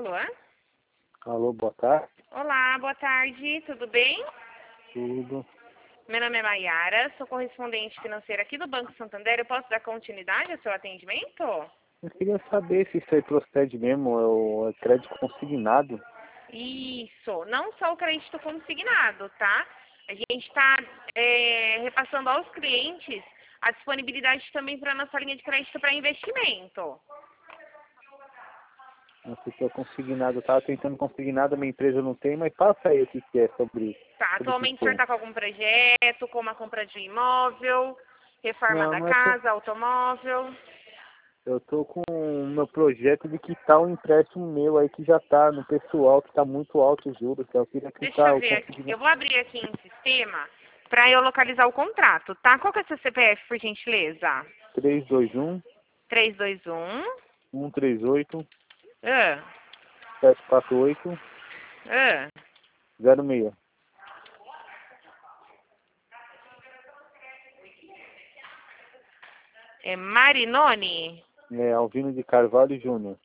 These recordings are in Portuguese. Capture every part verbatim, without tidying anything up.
Alô? Alô, boa tarde. Olá, boa tarde, tudo bem? Tudo. Meu nome é Maiara, sou correspondente financeira aqui do Banco Santander. Eu posso dar continuidade ao seu atendimento? Eu queria saber se isso aí procede mesmo, é o é crédito consignado. Isso, não só o crédito consignado, tá? A gente está é, repassando aos clientes a disponibilidade também para a nossa linha de crédito para investimento. Não sei se é consignado, eu estava tentando consignado, a minha empresa não tem, mas passa aí o que, que é sobre isso. Tá, atualmente o senhor está com algum projeto, como a compra de um imóvel, reforma Não, da não é pro... casa, automóvel? Eu tô com o meu projeto de quitar um empréstimo meu aí que já tá no pessoal, que tá muito alto os juros, que eu queria Deixa quitar eu o ver aqui. consignado. Eu vou abrir aqui em sistema para eu localizar o contrato, tá? Qual que é o seu C P F, por gentileza? três dois um, três dois um. um três oito, Ah, sete quatro oito, ah. zero seis. É Marinoni? É Alvino de Carvalho Júnior.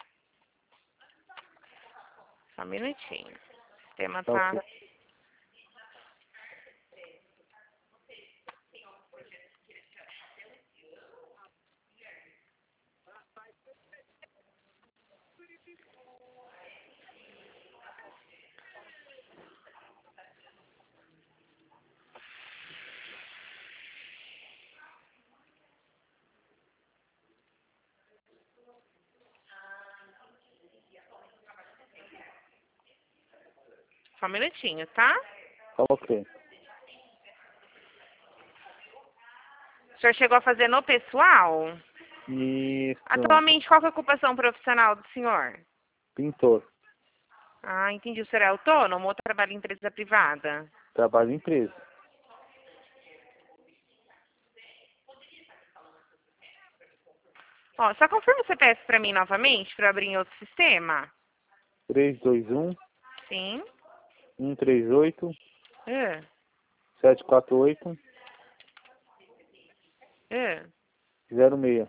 Só um minutinho. O sistema Tá tá... ok. Só um minutinho, tá? Tá ok. O senhor chegou a fazer no pessoal? Isso. Atualmente, qual que é a ocupação profissional do senhor? Pintor. Ah, entendi. O senhor é autônomo ou trabalha em empresa privada? Trabalho em empresa. Ó, só confirma o C P F para mim novamente, para abrir em outro sistema. três dois um, Sim. um três oito, Ah, sete quatro oito, ah. zero seis.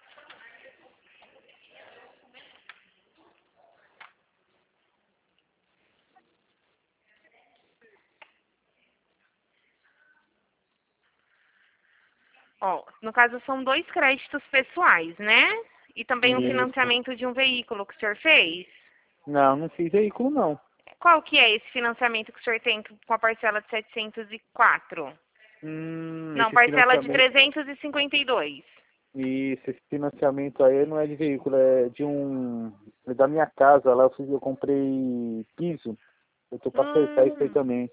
Ó, no caso são dois créditos pessoais, né? E também um Isso. financiamento de um veículo que o senhor fez. Não, não fiz veículo não. Qual que é esse financiamento que o senhor tem com a parcela de setecentos e quatro? Hum, Não, esse parcela de financiamento. trezentos e cinquenta e dois. Isso, esse financiamento aí não é de veículo, é de um. É da minha casa lá, eu, fiz, eu comprei piso. Eu tô pra acertar isso aí Hum, também.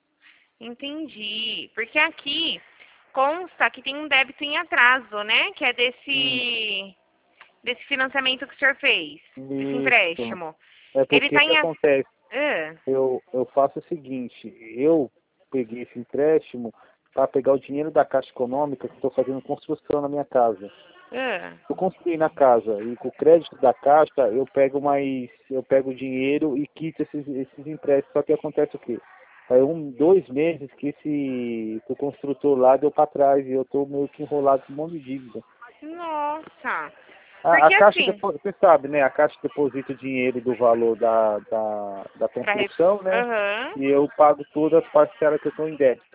entendi. Porque aqui consta que tem um débito em atraso, né? Que é Hum, desse, desse financiamento que o senhor fez, desse isso. empréstimo. É Ele porque o está que em... a- acontece? Ah, Eu, eu faço o seguinte, eu peguei esse empréstimo para pegar o dinheiro da Caixa Econômica que estou fazendo construção na minha casa. ah. Eu construí na casa e com o crédito da Caixa eu pego mais, eu pego o dinheiro e quito esses, esses empréstimos. Só que acontece o quê? Aí um, dois meses que esse que o construtor lá deu para trás e eu estou meio que enrolado com um monte de dívida. Nossa. A, a Porque Caixa, assim, depo- você sabe, né? A Caixa deposita o dinheiro do valor da, da, da pra ref... construção, né? Aham, E eu pago todas as parcelas que eu estou em débito.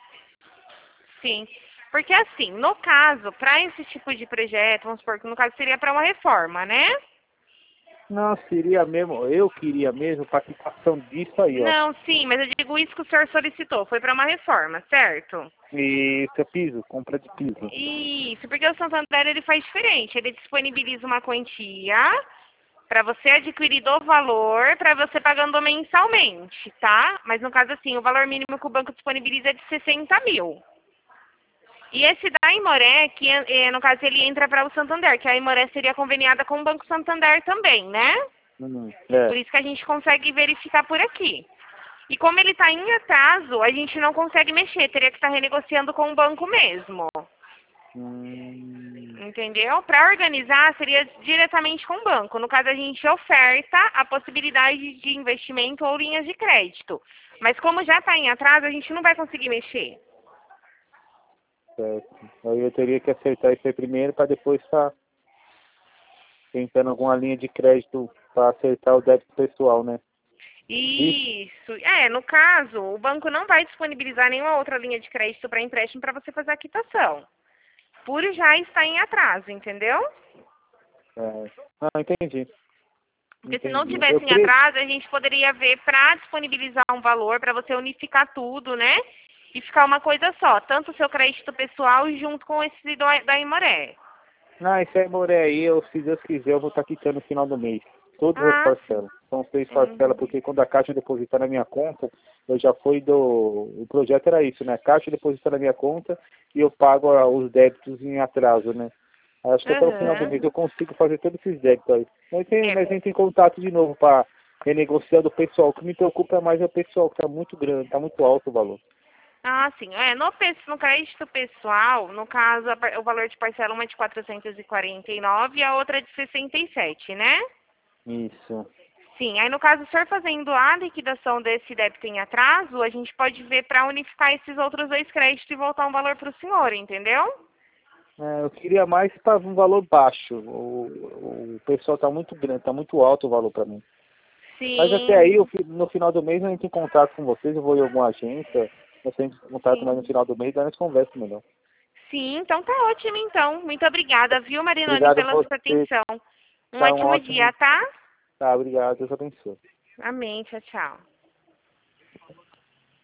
sim. Porque assim, no caso, para esse tipo de projeto, vamos supor que no caso seria para uma reforma, né? Não, seria mesmo, eu queria mesmo participação disso aí, ó. Não, sim, mas eu digo isso que o senhor solicitou, foi para uma reforma, certo? Isso é piso, compra de piso. Isso, porque o Santander ele faz diferente, ele disponibiliza uma quantia para você adquirir do valor, para você pagando mensalmente, tá? Mas no caso assim, o valor mínimo que o banco disponibiliza é de sessenta mil. E esse da Aimoré, que eh, no caso ele entra para o Santander, que a Aimoré seria conveniada com o Banco Santander também, né? Hum, Por é. isso que a gente consegue verificar por aqui. E como ele está em atraso, a gente não consegue mexer, teria que estar renegociando com o banco mesmo. Hum, Entendeu? Para organizar, seria diretamente com o banco. No caso, a gente oferta a possibilidade de investimento ou linhas de crédito. Mas como já está em atraso, a gente não vai conseguir mexer. certo. Aí eu teria que acertar isso aí primeiro para depois estar tentando alguma linha de crédito para acertar o débito pessoal, né? Isso. É, no caso, o banco não vai disponibilizar nenhuma outra linha de crédito para empréstimo para você fazer a quitação. Por já estar em atraso, entendeu? É, não, entendi. Porque se não Entendi. Eu tivesse em creio. atraso, a gente poderia ver para disponibilizar um valor para você unificar tudo, né? E ficar uma coisa só, tanto o seu crédito pessoal junto com esse do, da Imoré. Não, esse aí, Moré, aí, eu, se Deus quiser, eu vou estar quitando no final do mês. Todas as Ah, sim. parcelas. São seis parcelas, Uhum. porque quando a Caixa depositar na minha conta, eu já fui do... O projeto era isso, né? A Caixa deposita na minha conta e eu pago ah, os débitos em atraso, né? Acho que até o final do Uhum. mês eu consigo fazer todos esses débitos aí. Mas, tem, É, mas entra em contato de novo para renegociar do pessoal. O que me preocupa mais é o pessoal, que está muito grande, está muito alto o valor. ah, sim. É, no, pe- no crédito pessoal, no caso, a par- o valor de parcela uma é de quatrocentos e quarenta e nove e a outra é de sessenta e sete, né? Isso. Sim. Aí, no caso, o senhor fazendo a liquidação desse débito em atraso, a gente pode ver para unificar esses outros dois créditos e voltar um valor para o senhor, entendeu? É, eu queria mais para um valor baixo. O, o pessoal está muito grande, está muito alto o valor para mim. Mas até aí, Sim, eu, fi- no final do mês, eu entro em contato com vocês, eu vou em alguma agência, você entra em contato, mas no sim. final do mês, daí nós conversa melhor. Sim, então tá ótimo, então. Muito obrigada, viu, Marinone, Obrigado a pela sua você, atenção. Um tá um ótimo dia, ótimo. tá? Tá, obrigado, Deus abençoe. Amém, tchau, tchau.